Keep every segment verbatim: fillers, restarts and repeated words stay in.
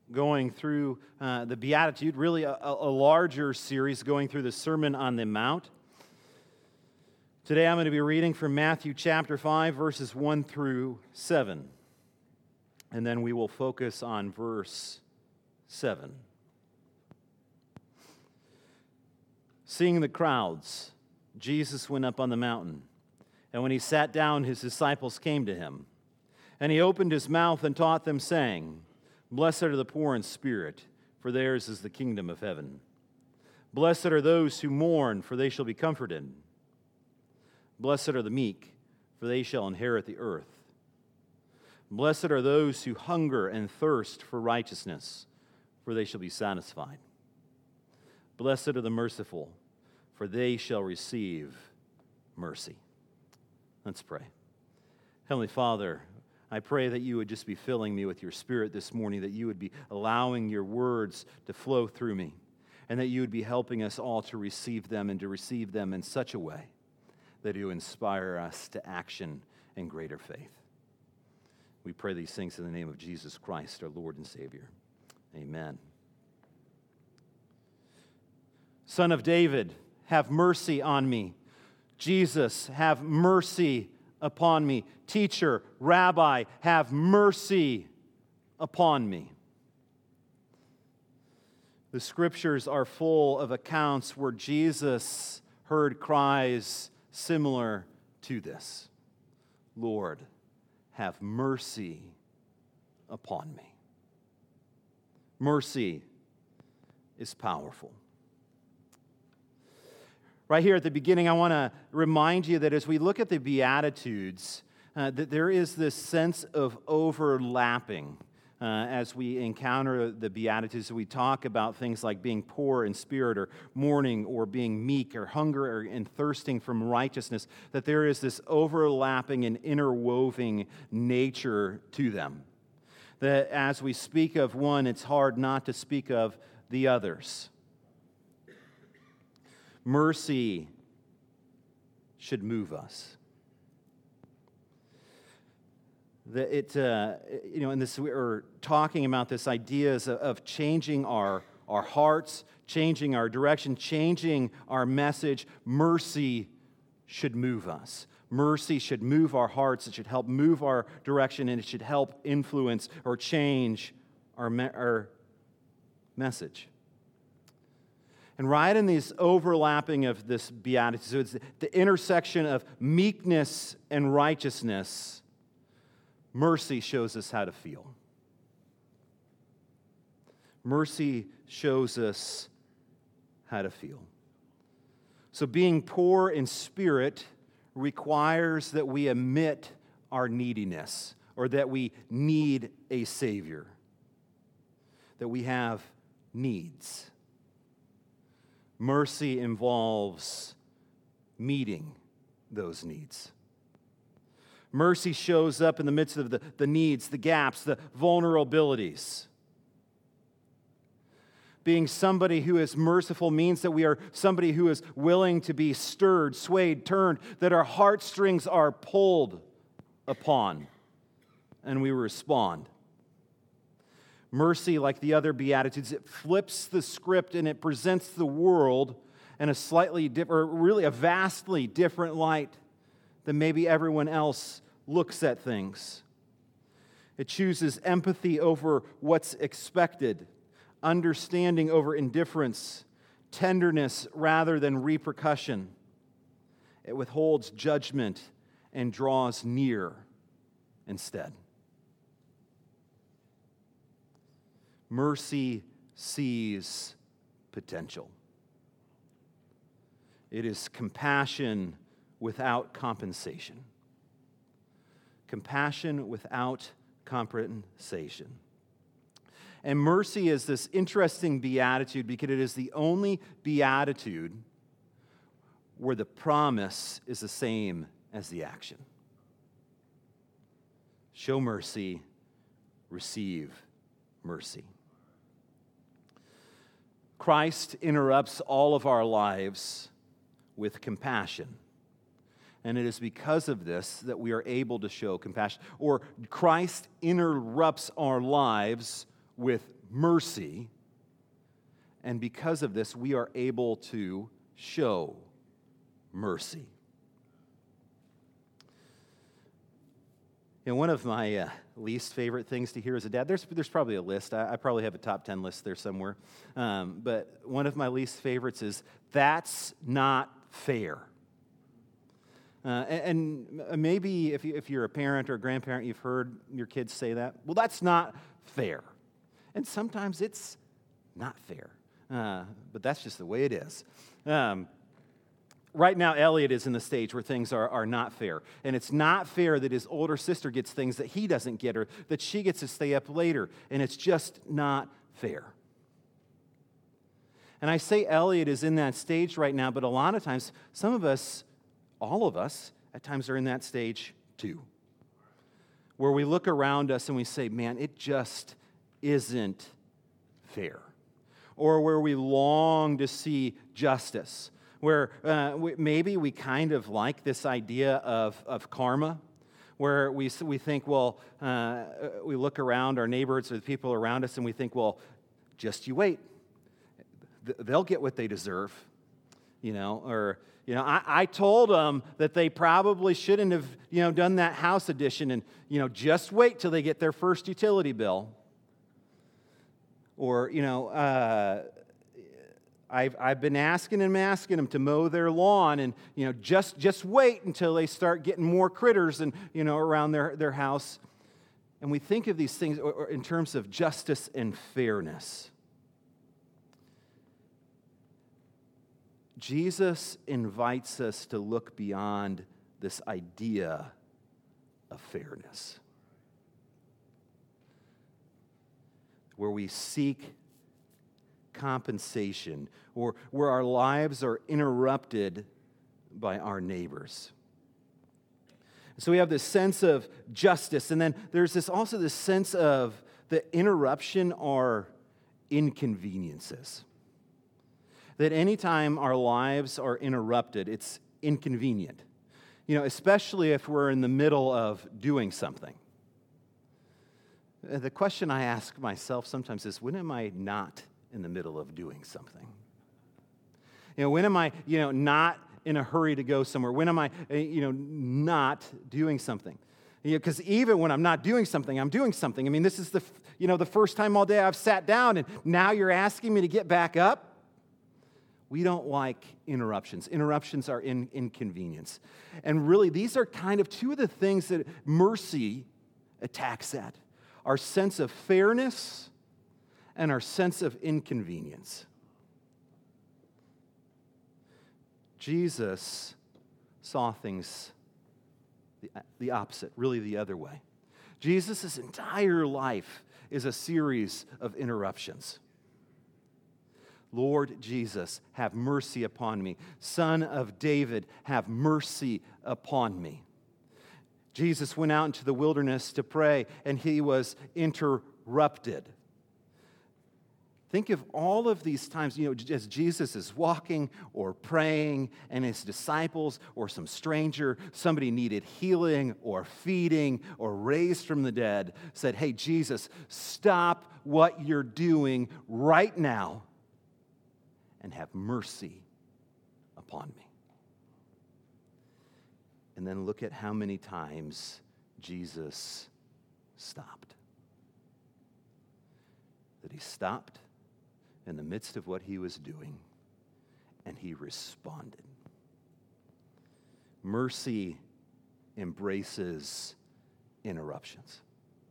going through uh, the Beatitude, really a, a larger series going through the Sermon on the Mount. Today I'm going to be reading from Matthew chapter five, verses one through seven. And then we will focus on verse seven. Seeing the crowds, Jesus went up on the mountain. And when he sat down, his disciples came to him. And he opened his mouth and taught them, saying, Blessed are the poor in spirit, for theirs is the kingdom of heaven. Blessed are those who mourn, for they shall be comforted. Blessed are the meek, for they shall inherit the earth. Blessed are those who hunger and thirst for righteousness, for they shall be satisfied. Blessed are the merciful, for they shall receive mercy. Let's pray. Heavenly Father, I pray that you would just be filling me with your Spirit this morning, that you would be allowing your words to flow through me, and that you would be helping us all to receive them and to receive them in such a way that you inspire us to action and greater faith. We pray these things in the name of Jesus Christ, our Lord and Savior. Amen. Son of David, have mercy on me. Jesus, have mercy upon me. Teacher, Rabbi, have mercy upon me. The Scriptures are full of accounts where Jesus heard cries similar to this. Lord, have mercy upon me. Mercy is powerful. Right here at the beginning, I want to remind you that as we look at the Beatitudes, uh, that there is this sense of overlapping uh, as we encounter the Beatitudes. We talk about things like being poor in spirit or mourning or being meek or hunger or, and thirsting from righteousness, that there is this overlapping and interwoven nature to them. That as we speak of one, it's hard not to speak of the others. Mercy should move us. The, it, uh, you know, in this, we're talking about this ideas of, of changing our, our hearts, changing our direction, changing our message. Mercy should move us. Mercy should move our hearts. It should help move our direction, and it should help influence or change our, me- our message. And right in these overlapping of this beatitude, so it's the intersection of meekness and righteousness, mercy shows us how to feel. Mercy shows us how to feel. So being poor in spirit requires that we admit our neediness, or that we need a Savior, that we have needs. Mercy involves meeting those needs. Mercy shows up in the midst of the, the needs, the gaps, the vulnerabilities. Being somebody who is merciful means that we are somebody who is willing to be stirred, swayed, turned, that our heartstrings are pulled upon, and we respond. Mercy, like the other Beatitudes, it flips the script and it presents the world in a slightly different, or really a vastly different light than maybe everyone else looks at things. It chooses empathy over what's expected, understanding over indifference, tenderness rather than repercussion. It withholds judgment and draws near instead. Mercy sees potential. It is compassion without compensation. Compassion without compensation. And mercy is this interesting beatitude because it is the only beatitude where the promise is the same as the action. Show mercy, receive mercy. Christ interrupts all of our lives with compassion. And it is because of this that we are able to show compassion. Or Christ interrupts our lives with mercy, and because of this, we are able to show mercy. You know, one of my uh, least favorite things to hear as a dad, there's, there's probably a list. I, I probably have a top ten list there somewhere. Um, but one of my least favorites is, that's not fair. Uh, and, and maybe if, you, if you're a parent or a grandparent, you've heard your kids say that. Well, that's not fair. And sometimes it's not fair. Uh, but that's just the way it is. Um, right now, Elliot is in the stage where things are, are not fair. And it's not fair that his older sister gets things that he doesn't get, or that she gets to stay up later. And it's just not fair. And I say Elliot is in that stage right now, but a lot of times, some of us, all of us, at times are in that stage too. Where we look around us and we say, man, it just isn't fair. Or where we long to see justice. Where uh, we, maybe we kind of like this idea of, of karma. Where we, we think, well, uh, we look around our neighbors or the people around us and we think, well, just you wait. They'll get what they deserve. You know, or, you know, I, I told them that they probably shouldn't have, you know, done that house addition, and, you know, just wait till they get their first utility bill. Or, you know, uh, I've, I've been asking them, asking them to mow their lawn, and, you know, just, just wait until they start getting more critters and, you know, around their, their house. And we think of these things in terms of justice and fairness. Jesus invites us to look beyond this idea of fairness, where we seek compensation, or where our lives are interrupted by our neighbors. So we have this sense of justice, and then there's this also this sense of the interruption are inconveniences. That anytime our lives are interrupted, it's inconvenient. You know, especially if we're in the middle of doing something. The question I ask myself sometimes is, when am I not in the middle of doing something? You know, when am I, you know, not in a hurry to go somewhere? When am I, you know, not doing something? You know, because even when I'm not doing something, I'm doing something. I mean, this is the, you know, the first time all day I've sat down, and now you're asking me to get back up? We don't like interruptions. Interruptions are in, inconvenience. And really, these are kind of two of the things that mercy attacks at. Our sense of fairness and our sense of inconvenience. Jesus saw things the, the opposite, really the other way. Jesus' entire life is a series of interruptions. Lord Jesus, have mercy upon me. Son of David, have mercy upon me. Jesus went out into the wilderness to pray, and he was interrupted. Think of all of these times, you know, as Jesus is walking or praying, and his disciples or some stranger, somebody needed healing or feeding or raised from the dead, said, hey, Jesus, stop what you're doing right now and have mercy upon me. And then look at how many times Jesus stopped. That he stopped in the midst of what he was doing, and he responded. Mercy embraces interruptions.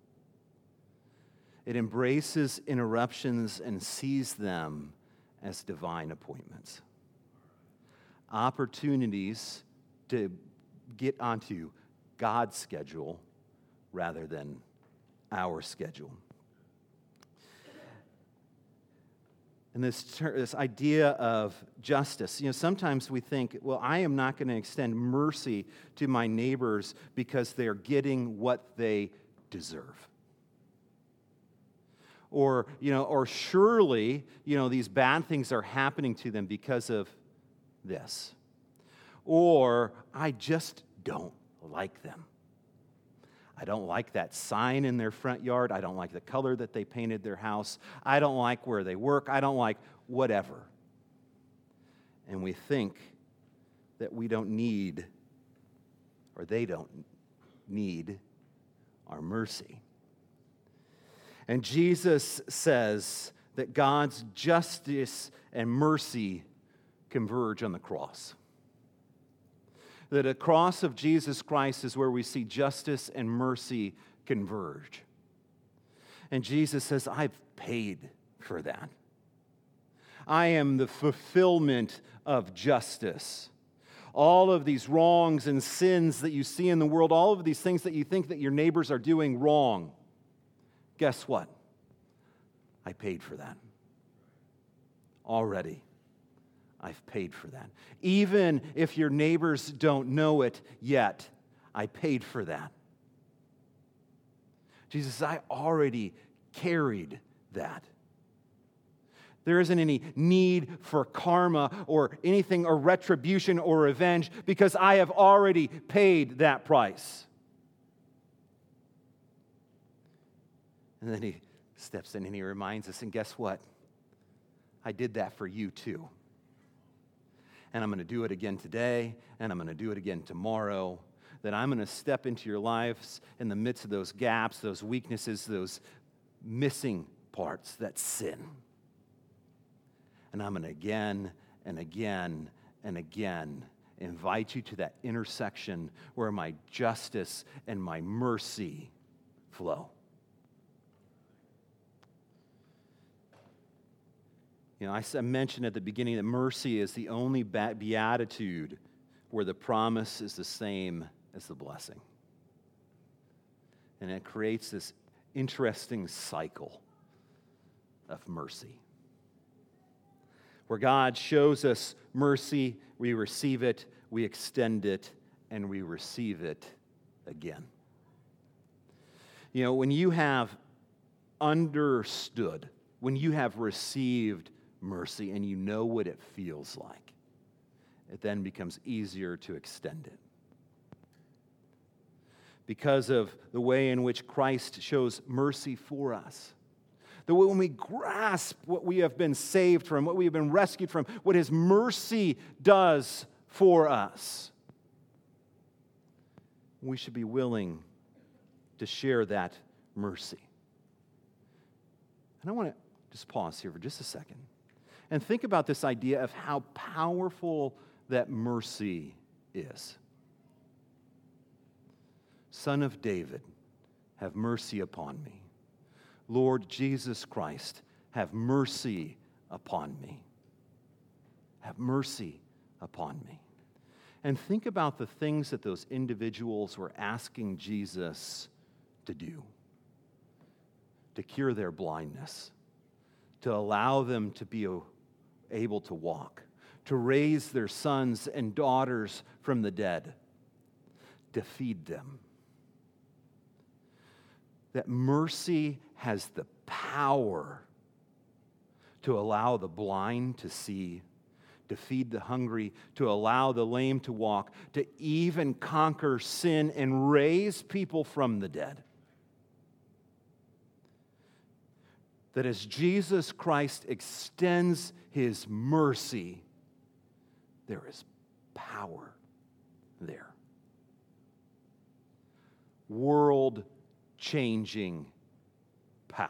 It embraces interruptions and sees them as divine appointments. Opportunities to get onto God's schedule rather than our schedule. And this, ter- this idea of justice, you know, sometimes we think, well, I am not going to extend mercy to my neighbors because they're getting what they deserve. Or, you know, or surely, you know, these bad things are happening to them because of this. Or I just don't like them. I don't like that sign in their front yard. I don't like the color that they painted their house. I don't like where they work. I don't like whatever. And we think that we don't need, or they don't need, our mercy. And Jesus says that God's justice and mercy converge on the cross. That a cross of Jesus Christ is where we see justice and mercy converge. And Jesus says, I've paid for that. I am the fulfillment of justice. All of these wrongs and sins that you see in the world, all of these things that you think that your neighbors are doing wrong, guess what? I paid for that. Already. I've paid for that. Even if your neighbors don't know it yet, I paid for that. Jesus says, I already carried that. There isn't any need for karma or anything or retribution or revenge because I have already paid that price. And then he steps in and he reminds us, and guess what? I did that for you too. And I'm going to do it again today, and I'm going to do it again tomorrow. That I'm going to step into your lives in the midst of those gaps, those weaknesses, those missing parts, that sin. And I'm going to again and again and again invite you to that intersection where my justice and my mercy flow. You know, I mentioned at the beginning that mercy is the only beatitude where the promise is the same as the blessing. And it creates this interesting cycle of mercy. Where God shows us mercy, we receive it, we extend it, and we receive it again. You know, when you have understood, when you have received mercy and you know what it feels like, it then becomes easier to extend it. Because of the way in which Christ shows mercy for us. That when we grasp what we have been saved from, what we have been rescued from, what His mercy does for us, we should be willing to share that mercy. And I want to just pause here for just a second and think about this idea of how powerful that mercy is. Son of David, have mercy upon me. Lord Jesus Christ, have mercy upon me. Have mercy upon me. And think about the things that those individuals were asking Jesus to do. To cure their blindness. To allow them to be able to walk. To raise their sons and daughters from the dead. To feed them. That mercy has the power to allow the blind to see, to feed the hungry, to allow the lame to walk, to even conquer sin and raise people from the dead. That as Jesus Christ extends His mercy, there is power there. World-changing power.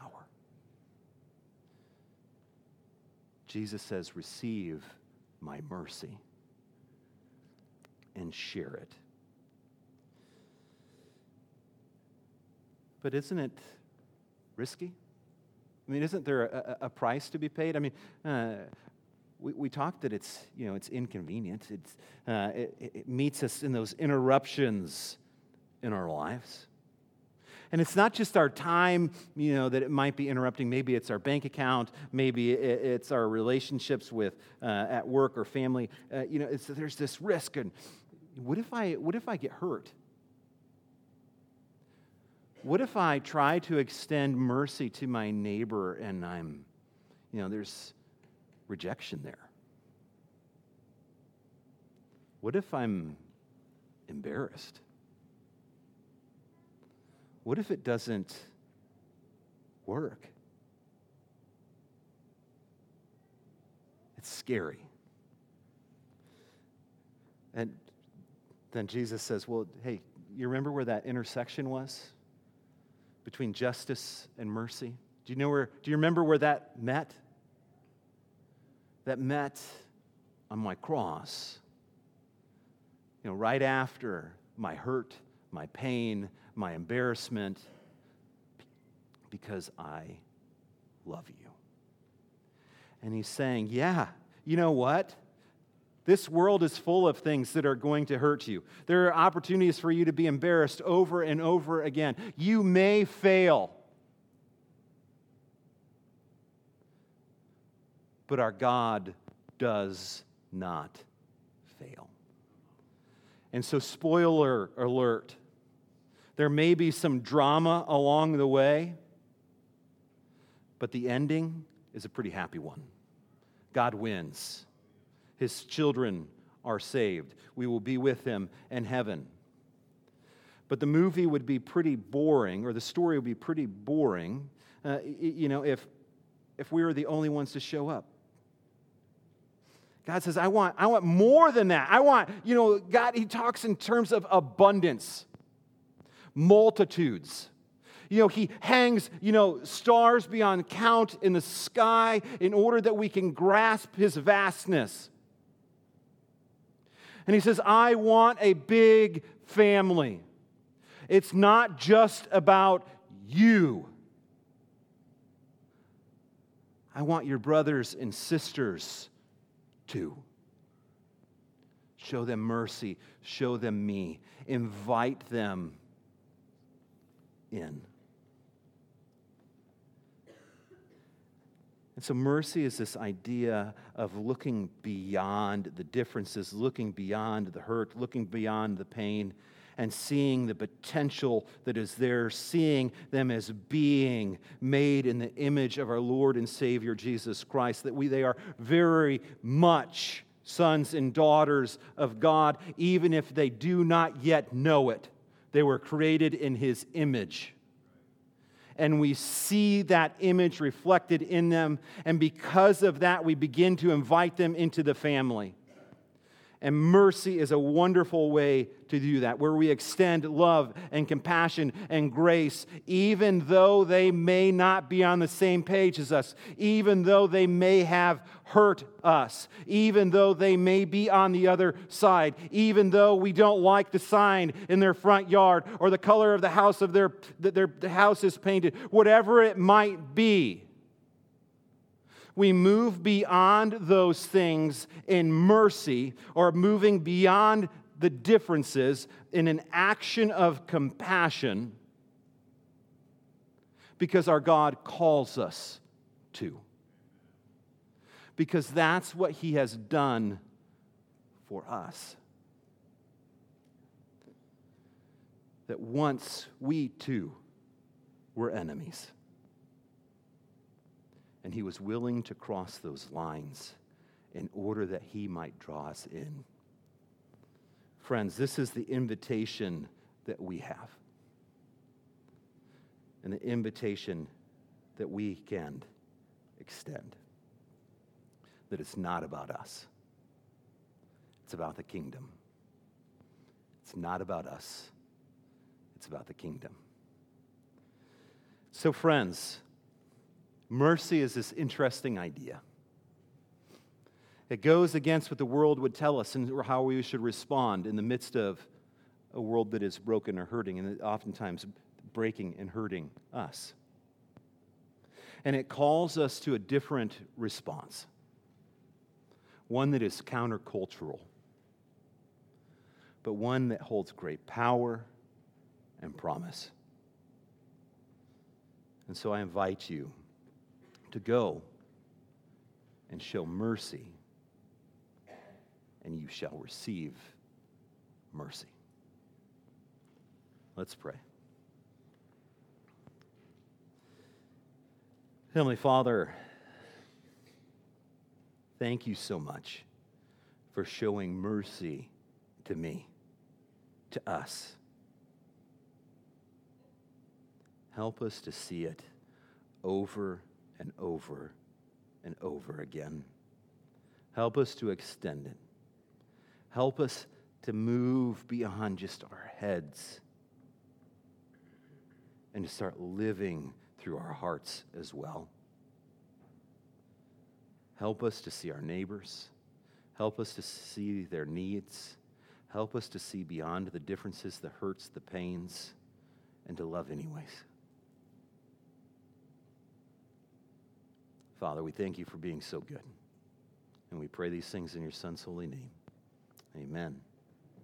Jesus says, receive my mercy and share it. But isn't it risky? I mean, isn't there a, a, a price to be paid? I mean, uh, we, we talked that it's, you know, it's inconvenient. It's, uh, it, it meets us in those interruptions in our lives. And it's not just our time, you know, that it might be interrupting. Maybe it's our bank account. Maybe it's our relationships with uh, at work or family. Uh, you know, it's, there's this risk. And what if I, what if I get hurt? What if I try to extend mercy to my neighbor and I'm, you know, there's rejection there? What if I'm embarrassed? what if it doesn't work? It's scary. And then Jesus says, well, hey, you remember where that intersection was between justice and mercy? Do you know where, do you remember where that met? That met on my cross. You know, right after my hurt, my pain, my embarrassment, because I love you. And he's saying, yeah, you know what? This world is full of things that are going to hurt you. There are opportunities for you to be embarrassed over and over again. You may fail. But our God does not fail. And so, spoiler alert, there may be some drama along the way, but the ending is a pretty happy one. God wins. His children are saved. We will be with him in heaven. But the movie would be pretty boring, or the story would be pretty boring, uh, you know, if, if we were the only ones to show up. God says, I want, I want more than that. I want, you know, God, he talks in terms of abundance, multitudes. You know, he hangs, you know, stars beyond count in the sky in order that we can grasp his vastness. And he says, I want a big family. It's not just about you. I want your brothers and sisters too. Show them mercy. Show them me. Invite them in. And so mercy is this idea of looking beyond the differences, looking beyond the hurt, looking beyond the pain, and seeing the potential that is there, seeing them as being made in the image of our Lord and Savior Jesus Christ, that we they are very much sons and daughters of God, even if they do not yet know it. They were created in his image. And we see that image reflected in them, and because of that, we begin to invite them into the family. And mercy is a wonderful way to do that, where we extend love and compassion and grace, even though they may not be on the same page as us, even though they may have hurt us, even though they may be on the other side, even though we don't like the sign in their front yard or the color of the house of their, their the house is painted, whatever it might be. We move beyond those things in mercy, or moving beyond the differences in an action of compassion, because our God calls us to. Because that's what he has done for us. That once we too were enemies. And he was willing to cross those lines in order that he might draw us in. Friends, this is the invitation that we have. And the invitation that we can extend. That it's not about us. It's about the kingdom. It's not about us. It's about the kingdom. So, friends, mercy is this interesting idea. It goes against what the world would tell us and how we should respond in the midst of a world that is broken or hurting, and oftentimes breaking and hurting us. And it calls us to a different response, one that is countercultural, but one that holds great power and promise. And so I invite you to go and show mercy, and you shall receive mercy. Let's pray. Heavenly Father, thank you so much for showing mercy to me, to us. Help us to see it over and over and over again. Help us to extend it. Help us to move beyond just our heads and to start living through our hearts as well. Help us to see our neighbors. Help us to see their needs. Help us to see beyond the differences, the hurts, the pains, and to love anyways. Father, we thank you for being so good. And we pray these things in your Son's holy name. Amen.